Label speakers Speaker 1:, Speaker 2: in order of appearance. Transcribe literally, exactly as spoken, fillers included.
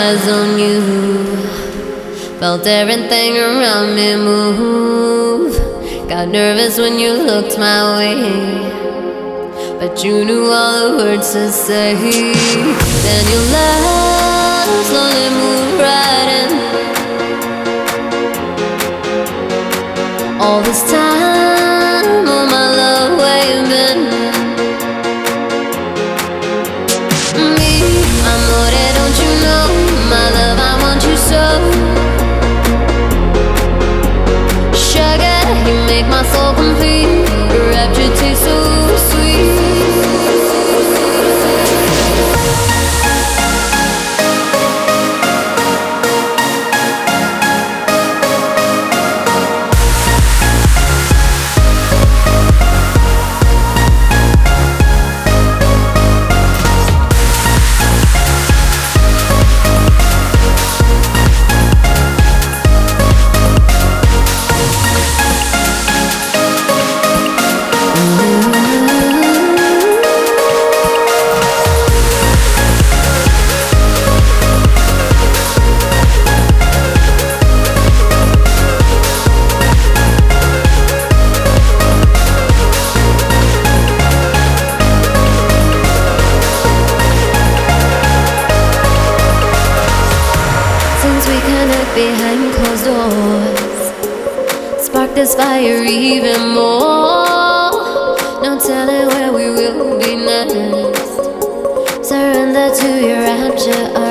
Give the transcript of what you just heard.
Speaker 1: eyes on you. Felt everything around me move. Got nervous when you looked my way, but you knew all the words to say. Then your love slowly moved right in. All this time, oh my love, where you been? Me, amore, don't you know? My love, I want you so. Sugar, you make my soul complete. Your rapture tastes so sweet. We connect behind closed doors. Spark this fire even more. No telling where we will be next. Surrender to your rapture.